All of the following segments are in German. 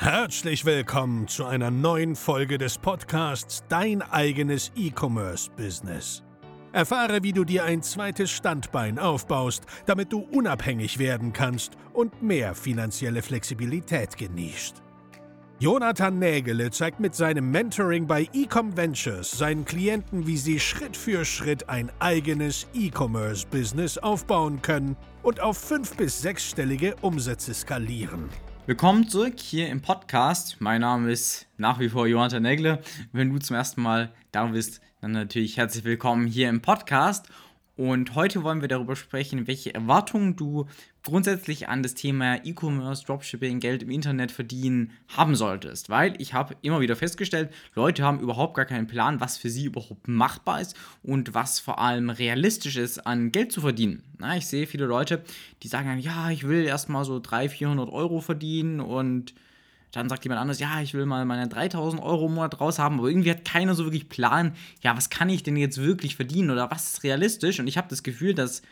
Herzlich willkommen zu einer neuen Folge des Podcasts Dein eigenes E-Commerce-Business. Erfahre, wie du dir ein zweites Standbein aufbaust, damit du unabhängig werden kannst und mehr finanzielle Flexibilität genießt. Jonathan Nägele zeigt mit seinem Mentoring bei Ecom Ventures seinen Klienten, wie sie Schritt für Schritt ein eigenes E-Commerce-Business aufbauen können und auf 5- bis 6-stellige Umsätze skalieren. Willkommen zurück hier im Podcast. Mein Name ist nach wie vor Jonathan Nägele. Wenn du zum ersten Mal da bist, dann natürlich herzlich willkommen hier im Podcast. Und heute wollen wir darüber sprechen, welche Erwartungen du grundsätzlich an das Thema E-Commerce, Dropshipping, Geld im Internet verdienen haben solltest. Weil ich habe immer wieder festgestellt, Leute haben überhaupt gar keinen Plan, was für sie überhaupt machbar ist und was vor allem realistisch ist, an Geld zu verdienen. Ich sehe viele Leute, die sagen dann, ja, ich will erstmal so 300-400 Euro verdienen und dann sagt jemand anderes, ja, ich will mal meine 3.000 Euro im Monat raus haben, aber irgendwie hat keiner so wirklich Plan, ja, was kann ich denn jetzt wirklich verdienen oder was ist realistisch? Und ich habe das Gefühl, dass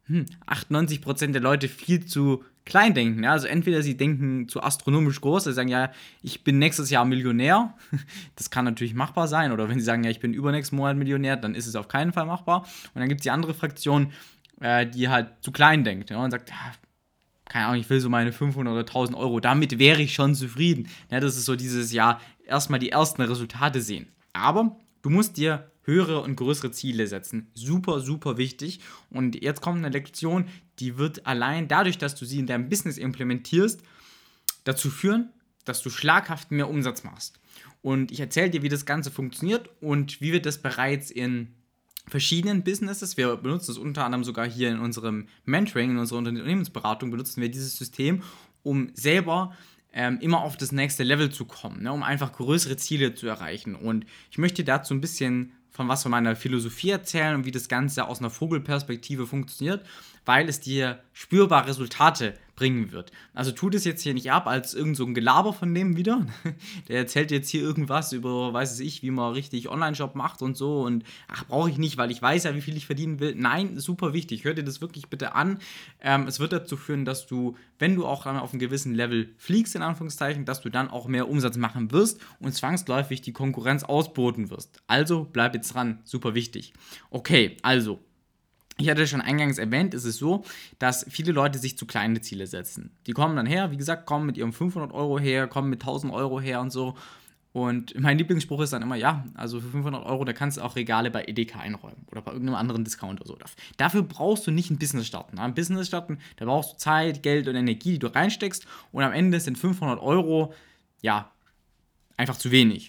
98% der Leute viel zu klein denken. Ja? Also entweder sie denken zu astronomisch groß, sie sagen, ja, ich bin nächstes Jahr Millionär. Das kann natürlich machbar sein. Oder wenn sie sagen, ja, ich bin übernächsten Monat Millionär, dann ist es auf keinen Fall machbar. Und dann gibt es die andere Fraktion, die halt zu klein denkt, ja, und sagt, ja, keine Ahnung, ich will so meine 500 oder 1.000 Euro, damit wäre ich schon zufrieden. Ja, das ist so dieses Jahr erstmal die ersten Resultate sehen. Aber du musst dir höhere und größere Ziele setzen. Super, super wichtig. Und jetzt kommt eine Lektion, die wird allein dadurch, dass du sie in deinem Business implementierst, dazu führen, dass du schlaghaft mehr Umsatz machst. Und ich erzähle dir, wie das Ganze funktioniert und wie wir das bereits in verschiedenen Businesses, wir benutzen es unter anderem sogar hier in unserem Mentoring, in unserer Unternehmensberatung, benutzen wir dieses System, um selber immer auf das nächste Level zu kommen, ne, um einfach größere Ziele zu erreichen. Und ich möchte dazu ein bisschen von meiner Philosophie erzählen und wie das Ganze aus einer Vogelperspektive funktioniert, weil es dir spürbare Resultate bringen wird. Also tu das jetzt hier nicht ab als irgend so ein Gelaber von dem wieder. Der erzählt jetzt hier irgendwas über, weiß ich, wie man richtig Online-Shop macht und so und ach, brauche ich nicht, weil ich weiß ja, wie viel ich verdienen will. Nein, super wichtig. Hör dir das wirklich bitte an. Es wird dazu führen, dass du, wenn du auch dann auf einem gewissen Level fliegst, in Anführungszeichen, dass du dann auch mehr Umsatz machen wirst und zwangsläufig die Konkurrenz ausboten wirst. Also bleib jetzt dran. Super wichtig. Okay, also ich hatte schon eingangs erwähnt, ist es so, dass viele Leute sich zu kleine Ziele setzen. Die kommen dann her, wie gesagt, kommen mit ihrem 500 Euro her, kommen mit 1.000 Euro her und so. Und mein Lieblingsspruch ist dann immer, ja, also für 500 Euro, da kannst du auch Regale bei Edeka einräumen oder bei irgendeinem anderen Discounter oder so. Dafür brauchst du nicht ein Business starten. Ein Business starten, da brauchst du Zeit, Geld und Energie, die du reinsteckst. Und am Ende sind 500 Euro, ja, einfach zu wenig.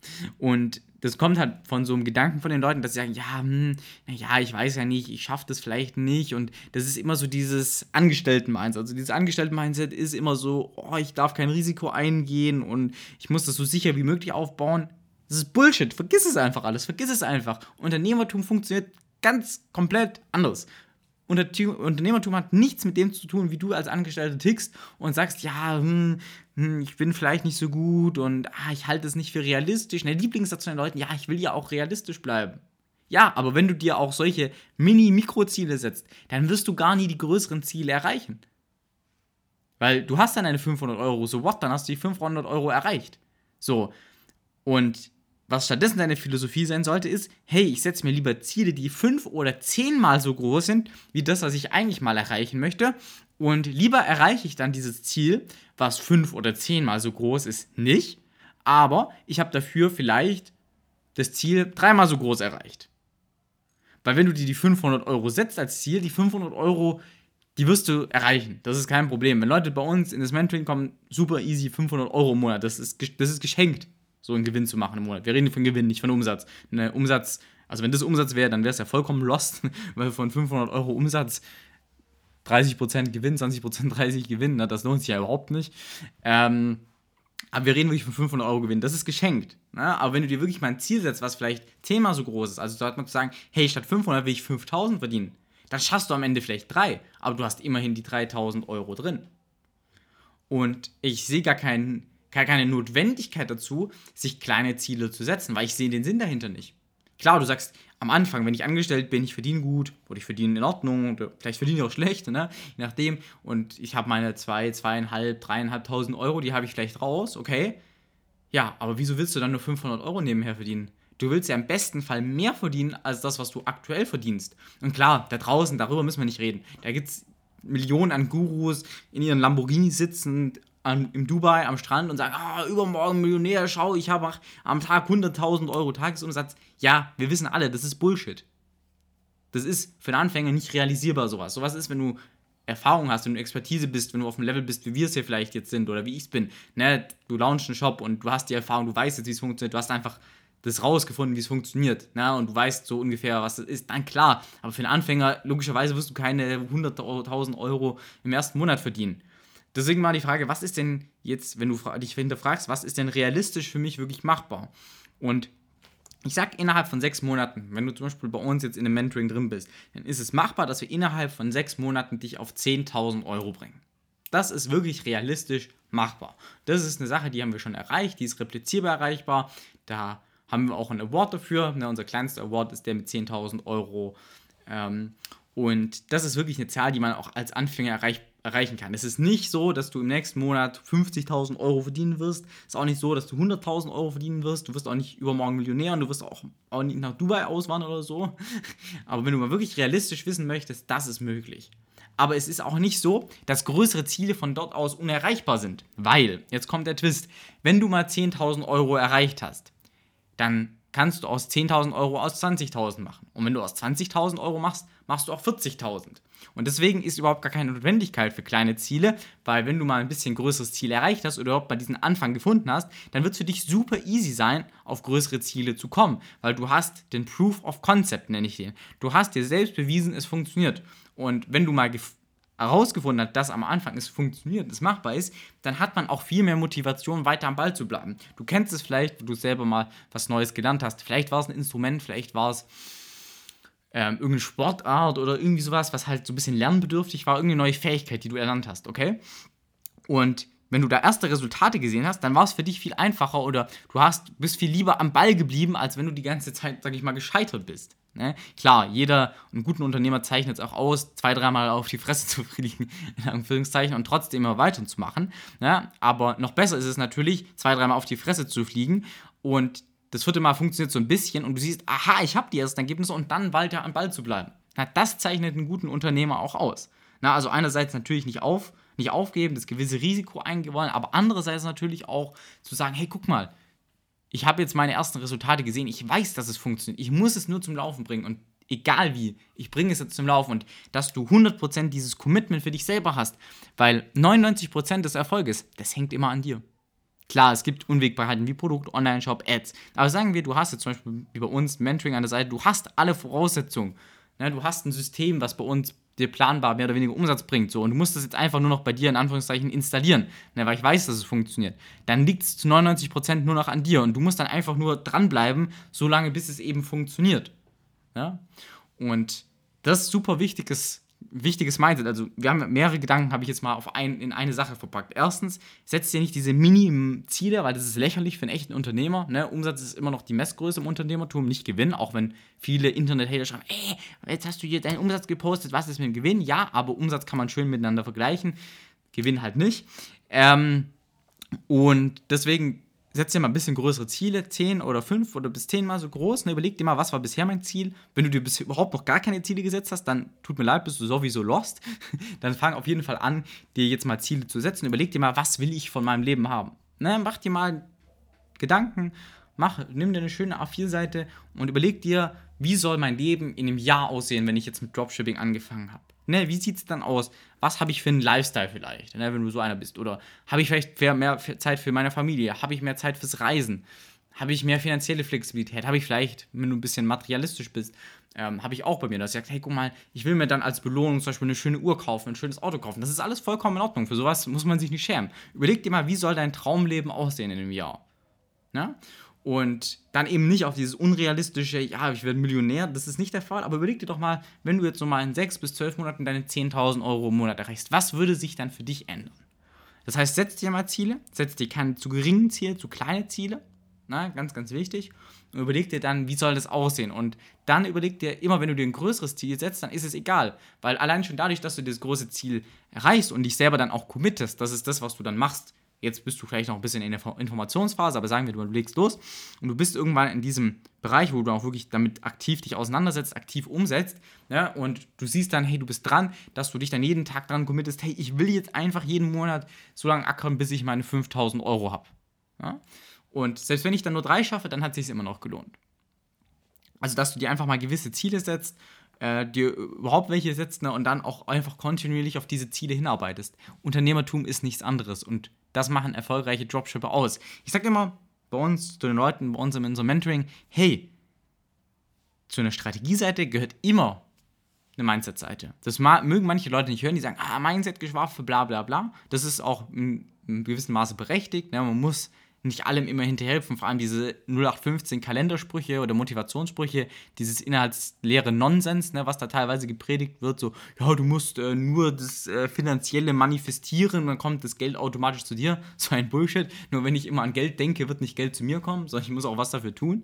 Und das kommt halt von so einem Gedanken von den Leuten, dass sie sagen, ja, ich weiß ja nicht, ich schaffe das vielleicht nicht. Und das ist immer so dieses Angestellten-Mindset. Also dieses Angestellten-Mindset ist immer so, oh, ich darf kein Risiko eingehen und ich muss das so sicher wie möglich aufbauen. Das ist Bullshit. Vergiss es einfach alles. Vergiss es einfach. Unternehmertum funktioniert ganz komplett anders. Unternehmertum hat nichts mit dem zu tun, wie du als Angestellter tickst und sagst, ja, ich bin vielleicht nicht so gut und ich halte es nicht für realistisch. Der Lieblingssatz von den Leuten, ja, ich will ja auch realistisch bleiben. Ja, aber wenn du dir auch solche Mini-Mikro-Ziele setzt, dann wirst du gar nie die größeren Ziele erreichen. Weil du hast dann deine 500 Euro, so what, dann hast du die 500 Euro erreicht. So, und was stattdessen deine Philosophie sein sollte, ist, hey, ich setze mir lieber Ziele, die 5 oder 10-mal so groß sind, wie das, was ich eigentlich mal erreichen möchte. Und lieber erreiche ich dann dieses Ziel, was 5 oder 10-mal so groß ist, nicht. Aber ich habe dafür vielleicht das Ziel 3-mal so groß erreicht. Weil wenn du dir die 500 Euro setzt als Ziel, die 500 Euro, die wirst du erreichen. Das ist kein Problem. Wenn Leute bei uns in das Mentoring kommen, super easy, 500 Euro im Monat. Das ist geschenkt, so einen Gewinn zu machen im Monat. Wir reden von Gewinn, nicht von Umsatz. Also wenn das Umsatz wäre, dann wäre es ja vollkommen lost, weil von 500 Euro Umsatz 30% Gewinn, 20% 30 Gewinn, das lohnt sich ja überhaupt nicht. Aber wir reden wirklich von 500 Euro Gewinn. Das ist geschenkt. Aber wenn du dir wirklich mal ein Ziel setzt, was vielleicht 10-mal so groß ist, also da hat man zu sagen, hey, statt 500 will ich 5.000 verdienen, dann schaffst du am Ende vielleicht 3, aber du hast immerhin die 3.000 Euro drin. Und ich sehe gar keine Notwendigkeit dazu, sich kleine Ziele zu setzen, weil ich sehe den Sinn dahinter nicht. Klar, du sagst, am Anfang, wenn ich angestellt bin, ich verdiene gut oder ich verdiene in Ordnung oder vielleicht verdiene ich auch schlecht, ne? Je nachdem. Und ich habe meine 2.500, 3.500 Euro, die habe ich vielleicht raus, okay. Ja, aber wieso willst du dann nur 500 Euro nebenher verdienen? Du willst ja im besten Fall mehr verdienen als das, was du aktuell verdienst. Und klar, da draußen, darüber müssen wir nicht reden. Da gibt es Millionen an Gurus in ihren Lamborghini sitzend in Dubai am Strand und sagen, übermorgen Millionär, schau, ich habe am Tag 100.000 Euro Tagesumsatz. Ja, wir wissen alle, das ist Bullshit. Das ist für den Anfänger nicht realisierbar, sowas. Sowas ist, wenn du Erfahrung hast, wenn du Expertise bist, wenn du auf dem Level bist, wie wir es hier vielleicht jetzt sind oder wie ich es bin. Ne? Du launchst einen Shop und du hast die Erfahrung, du weißt jetzt, wie es funktioniert, du hast einfach das rausgefunden, wie es funktioniert, ne? Und du weißt so ungefähr, was das ist, dann klar. Aber für den Anfänger, logischerweise wirst du keine 100.000 Euro im ersten Monat verdienen. Deswegen mal die Frage, was ist denn jetzt, wenn du dich hinterfragst, was ist denn realistisch für mich wirklich machbar? Und ich sag innerhalb von 6 Monaten, wenn du zum Beispiel bei uns jetzt in einem Mentoring drin bist, dann ist es machbar, dass wir innerhalb von 6 Monaten dich auf 10.000 Euro bringen. Das ist wirklich realistisch machbar. Das ist eine Sache, die haben wir schon erreicht, die ist replizierbar erreichbar. Da haben wir auch einen Award dafür. Ne, unser kleinster Award ist der mit 10.000 Euro. Und das ist wirklich eine Zahl, die man auch als Anfänger erreichen kann. Es ist nicht so, dass du im nächsten Monat 50.000 Euro verdienen wirst. Es ist auch nicht so, dass du 100.000 Euro verdienen wirst. Du wirst auch nicht übermorgen Millionär und du wirst auch nicht nach Dubai auswandern oder so. Aber wenn du mal wirklich realistisch wissen möchtest, das ist möglich. Aber es ist auch nicht so, dass größere Ziele von dort aus unerreichbar sind. Weil, jetzt kommt der Twist, wenn du mal 10.000 Euro erreicht hast, dann kannst du aus 10.000 Euro aus 20.000 machen. Und wenn du aus 20.000 Euro machst, machst du auch 40.000. Und deswegen ist überhaupt gar keine Notwendigkeit für kleine Ziele, weil wenn du mal ein bisschen größeres Ziel erreicht hast oder überhaupt mal diesen Anfang gefunden hast, dann wird es für dich super easy sein, auf größere Ziele zu kommen, weil du hast den Proof of Concept, nenne ich den. Du hast dir selbst bewiesen, es funktioniert. Und wenn du mal herausgefunden hast, dass am Anfang es funktioniert, es machbar ist, dann hat man auch viel mehr Motivation, weiter am Ball zu bleiben. Du kennst es vielleicht, wo du selber mal was Neues gelernt hast. Vielleicht war es ein Instrument, vielleicht war es irgendeine Sportart oder irgendwie sowas, was halt so ein bisschen lernbedürftig war, irgendeine neue Fähigkeit, die du erlernt hast, okay? Und wenn du da erste Resultate gesehen hast, dann war es für dich viel einfacher oder bist viel lieber am Ball geblieben, als wenn du die ganze Zeit, sag ich mal, gescheitert bist. Ne? Klar, einen guten Unternehmer zeichnet es auch aus, 2-3 Mal auf die Fresse zu fliegen, in Anführungszeichen, und trotzdem immer weiterzumachen. Ne? Aber noch besser ist es natürlich, 2-3 Mal auf die Fresse zu fliegen und das 4. Mal funktioniert so ein bisschen und du siehst, aha, ich habe die ersten Ergebnisse und dann weiter am Ball zu bleiben. Na, das zeichnet einen guten Unternehmer auch aus. Na, also einerseits natürlich nicht aufgeben, das gewisse Risiko eingehen wollen, aber andererseits natürlich auch zu sagen, hey, guck mal, ich habe jetzt meine ersten Resultate gesehen, ich weiß, dass es funktioniert, ich muss es nur zum Laufen bringen und egal wie, ich bringe es jetzt zum Laufen und dass du 100% dieses Commitment für dich selber hast, weil 99% des Erfolges, das hängt immer an dir. Klar, es gibt Unwägbarkeiten wie Produkt, Online-Shop, Ads. Aber sagen wir, du hast jetzt zum Beispiel wie bei uns Mentoring an der Seite, du hast alle Voraussetzungen. Ne, du hast ein System, was bei uns dir planbar mehr oder weniger Umsatz bringt. So, und du musst das jetzt einfach nur noch bei dir in Anführungszeichen installieren, ne, weil ich weiß, dass es funktioniert. Dann liegt es zu 99% nur noch an dir und du musst dann einfach nur dranbleiben, solange bis es eben funktioniert. Ja? Und das ist super wichtiges Mindset. Also wir haben mehrere Gedanken, habe ich jetzt mal in eine Sache verpackt. Erstens, setzt dir nicht diese Mini-Ziele, weil das ist lächerlich für einen echten Unternehmer. Ne? Umsatz ist immer noch die Messgröße im Unternehmertum, nicht Gewinn, auch wenn viele Internet-Hater schreiben, jetzt hast du hier deinen Umsatz gepostet, was ist mit dem Gewinn? Ja, aber Umsatz kann man schön miteinander vergleichen, Gewinn halt nicht. Und deswegen setz dir mal ein bisschen größere Ziele, 10 oder 5 oder bis 10 mal so groß. Ne? Überleg dir mal, was war bisher mein Ziel. Wenn du dir bisher überhaupt noch gar keine Ziele gesetzt hast, dann tut mir leid, bist du sowieso lost. Dann fang auf jeden Fall an, dir jetzt mal Ziele zu setzen. Überleg dir mal, was will ich von meinem Leben haben. Ne? Mach dir mal Gedanken, nimm dir eine schöne A4-Seite und überleg dir, wie soll mein Leben in einem Jahr aussehen, wenn ich jetzt mit Dropshipping angefangen habe. Ne, wie sieht es dann aus? Was habe ich für einen Lifestyle vielleicht, ne, wenn du so einer bist? Oder habe ich vielleicht mehr Zeit für meine Familie? Habe ich mehr Zeit fürs Reisen? Habe ich mehr finanzielle Flexibilität? Habe ich vielleicht, wenn du ein bisschen materialistisch bist, habe ich auch bei mir, dass ich sage, hey, guck mal, ich will mir dann als Belohnung zum Beispiel eine schöne Uhr kaufen, ein schönes Auto kaufen. Das ist alles vollkommen in Ordnung. Für sowas muss man sich nicht schämen. Überleg dir mal, wie soll dein Traumleben aussehen in einem Jahr? Ne? Und dann eben nicht auf dieses unrealistische, ja, ich werde Millionär, das ist nicht der Fall, aber überleg dir doch mal, wenn du jetzt so mal in 6 bis 12 Monaten deine 10.000 Euro im Monat erreichst, was würde sich dann für dich ändern? Das heißt, setz dir mal Ziele, setz dir keine zu geringen Ziele, zu kleine Ziele, ne? Ganz, ganz wichtig. Und überleg dir dann, wie soll das aussehen? Und dann überleg dir immer, wenn du dir ein größeres Ziel setzt, dann ist es egal. Weil allein schon dadurch, dass du das große Ziel erreichst und dich selber dann auch committest, das ist das, was du dann machst. Jetzt bist du vielleicht noch ein bisschen in der Informationsphase, aber sagen wir, du legst los und du bist irgendwann in diesem Bereich, wo du auch wirklich damit aktiv dich auseinandersetzt, aktiv umsetzt, ja, und du siehst dann, hey, du bist dran, dass du dich dann jeden Tag dran committest, hey, ich will jetzt einfach jeden Monat so lange ackern, bis ich meine 5.000 Euro habe. Ja? Und selbst wenn ich dann nur 3 schaffe, dann hat es sich immer noch gelohnt. Also, dass du dir einfach mal gewisse Ziele setzt, dir überhaupt welche setzt, ne, und dann auch einfach kontinuierlich auf diese Ziele hinarbeitest. Unternehmertum ist nichts anderes und das machen erfolgreiche Dropshipper aus. Ich sage immer bei uns, zu den Leuten, bei uns in unserem Mentoring, hey, zu einer Strategieseite gehört immer eine Mindset-Seite. Das mögen manche Leute nicht hören, die sagen, Mindset-Geschwafel, bla bla bla. Das ist auch in gewissem Maße berechtigt. Ne? Man muss nicht allem immer hinterhelfen, vor allem diese 0815 Kalendersprüche oder Motivationssprüche, dieses inhaltsleere Nonsens, ne, was da teilweise gepredigt wird, so, ja, du musst nur das Finanzielle manifestieren und dann kommt das Geld automatisch zu dir. So ein Bullshit. Nur wenn ich immer an Geld denke, wird nicht Geld zu mir kommen, sondern ich muss auch was dafür tun.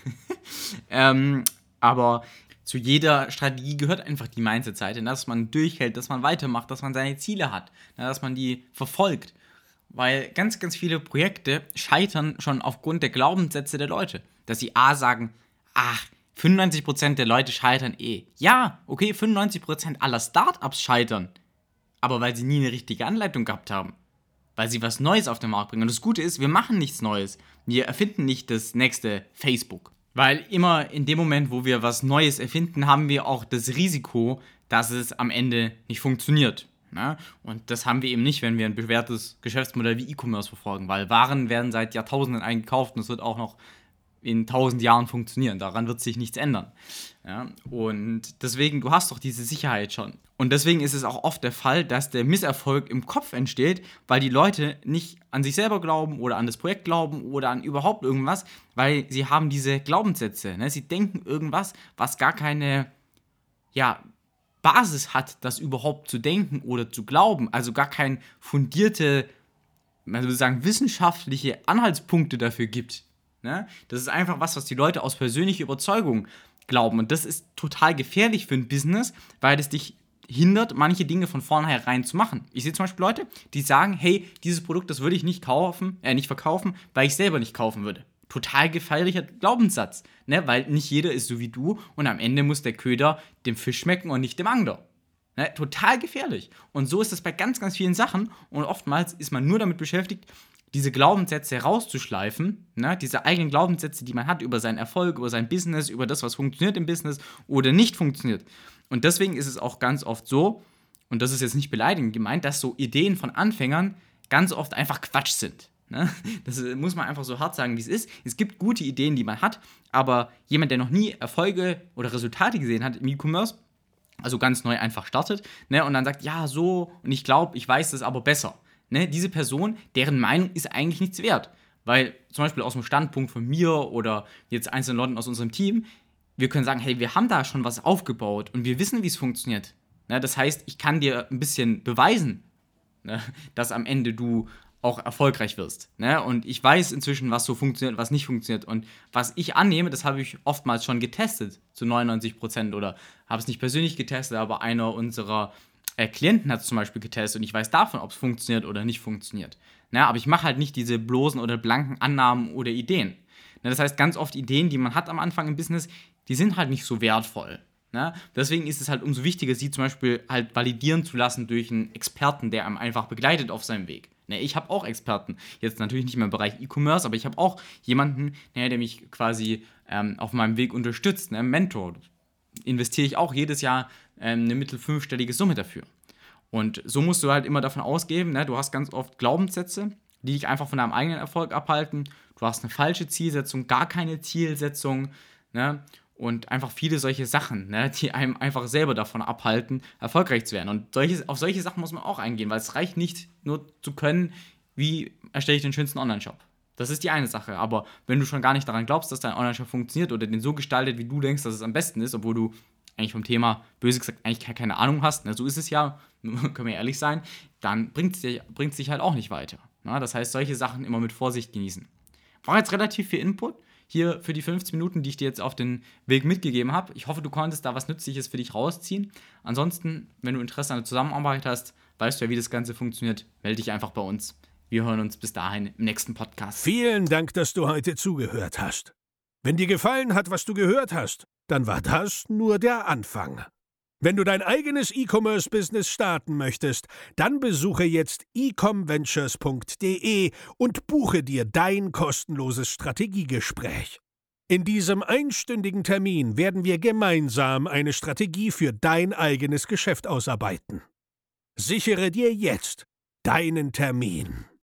Aber zu jeder Strategie gehört einfach die Mindset-Seite, dass man durchhält, dass man weitermacht, dass man seine Ziele hat, dass man die verfolgt. Weil ganz, ganz viele Projekte scheitern schon aufgrund der Glaubenssätze der Leute. Dass sie sagen, 95% der Leute scheitern eh. Ja, okay, 95% aller Startups scheitern. Aber weil sie nie eine richtige Anleitung gehabt haben. Weil sie was Neues auf den Markt bringen. Und das Gute ist, wir machen nichts Neues. Wir erfinden nicht das nächste Facebook. Weil immer in dem Moment, wo wir was Neues erfinden, haben wir auch das Risiko, dass es am Ende nicht funktioniert. Ne? Und das haben wir eben nicht, wenn wir ein bewährtes Geschäftsmodell wie E-Commerce verfolgen, weil Waren werden seit Jahrtausenden eingekauft und es wird auch noch in 1000 Jahren funktionieren. Daran wird sich nichts ändern. Ja? Und deswegen, du hast doch diese Sicherheit schon. Und deswegen ist es auch oft der Fall, dass der Misserfolg im Kopf entsteht, weil die Leute nicht an sich selber glauben oder an das Projekt glauben oder an überhaupt irgendwas, weil sie haben diese Glaubenssätze. Ne? Sie denken irgendwas, was gar keine, Basis hat, das überhaupt zu denken oder zu glauben, also gar keine fundierte, man würde sagen, wissenschaftliche Anhaltspunkte dafür gibt. Ne? Das ist einfach was die Leute aus persönlicher Überzeugung glauben. Und das ist total gefährlich für ein Business, weil es dich hindert, manche Dinge von vornherein zu machen. Ich sehe zum Beispiel Leute, die sagen, hey, dieses Produkt, das würde ich nicht verkaufen, weil ich selber nicht kaufen würde. Total gefährlicher Glaubenssatz, ne? Weil nicht jeder ist so wie du und am Ende muss der Köder dem Fisch schmecken und nicht dem Angler. Ne? Total gefährlich. Und so ist es bei ganz, ganz vielen Sachen und oftmals ist man nur damit beschäftigt, diese Glaubenssätze rauszuschleifen, ne? Diese eigenen Glaubenssätze, die man hat über seinen Erfolg, über sein Business, über das, was funktioniert im Business oder nicht funktioniert. Und deswegen ist es auch ganz oft so, und das ist jetzt nicht beleidigend gemeint, dass so Ideen von Anfängern ganz oft einfach Quatsch sind. Ne? Das muss man einfach so hart sagen, wie es ist. Es gibt gute Ideen, die man hat, aber jemand, der noch nie Erfolge oder Resultate gesehen hat im E-Commerce, also ganz neu einfach startet, ne, und dann sagt, ja, so, und ich glaube, ich weiß das aber besser. Ne? Diese Person, deren Meinung ist eigentlich nichts wert. Weil zum Beispiel aus dem Standpunkt von mir oder jetzt einzelnen Leuten aus unserem Team, wir können sagen, hey, wir haben da schon was aufgebaut und wir wissen, wie es funktioniert. Ne? Das heißt, ich kann dir ein bisschen beweisen, ne, dass am Ende du auch erfolgreich wirst. Ne? Und ich weiß inzwischen, was so funktioniert, was nicht funktioniert. Und was ich annehme, das habe ich oftmals schon getestet, zu 99%. Oder habe es nicht persönlich getestet, aber einer unserer Klienten hat es zum Beispiel getestet und ich weiß davon, ob es funktioniert oder nicht funktioniert. Ne? Aber ich mache halt nicht diese bloßen oder blanken Annahmen oder Ideen. Ne? Das heißt, ganz oft Ideen, die man hat am Anfang im Business, die sind halt nicht so wertvoll. Ne? Deswegen ist es halt umso wichtiger, sie zum Beispiel halt validieren zu lassen durch einen Experten, der einem einfach begleitet auf seinem Weg. Ne, ich habe auch Experten, jetzt natürlich nicht mehr im Bereich E-Commerce, aber ich habe auch jemanden, der mich quasi auf meinem Weg unterstützt, einen Mentor. Investiere ich auch jedes Jahr eine mittel-fünfstellige Summe dafür. Und so musst du halt immer davon ausgehen, ne, du hast ganz oft Glaubenssätze, die dich einfach von deinem eigenen Erfolg abhalten. Du hast eine falsche Zielsetzung, gar keine Zielsetzung, ne? Und einfach viele solche Sachen, ne, die einem einfach selber davon abhalten, erfolgreich zu werden. Und auf solche Sachen muss man auch eingehen, weil es reicht nicht nur zu können, wie erstelle ich den schönsten Online-Shop. Das ist die eine Sache. Aber wenn du schon gar nicht daran glaubst, dass dein Online-Shop funktioniert oder den so gestaltet, wie du denkst, dass es am besten ist, obwohl du eigentlich vom Thema, böse gesagt, eigentlich keine Ahnung hast, ne, so ist es ja, können wir ehrlich sein, dann bringt es dich halt auch nicht weiter. Ne? Das heißt, solche Sachen immer mit Vorsicht genießen. war jetzt relativ viel Input hier für die 15 Minuten, die ich dir jetzt auf den Weg mitgegeben habe. Ich hoffe, du konntest da was Nützliches für dich rausziehen. Ansonsten, wenn du Interesse an der Zusammenarbeit hast, weißt du ja, wie das Ganze funktioniert, melde dich einfach bei uns. Wir hören uns bis dahin im nächsten Podcast. Vielen Dank, dass du heute zugehört hast. Wenn dir gefallen hat, was du gehört hast, dann war das nur der Anfang. Wenn du dein eigenes E-Commerce-Business starten möchtest, dann besuche jetzt ecomventures.de und buche dir dein kostenloses Strategiegespräch. In diesem einstündigen Termin werden wir gemeinsam eine Strategie für dein eigenes Geschäft ausarbeiten. Sichere dir jetzt deinen Termin.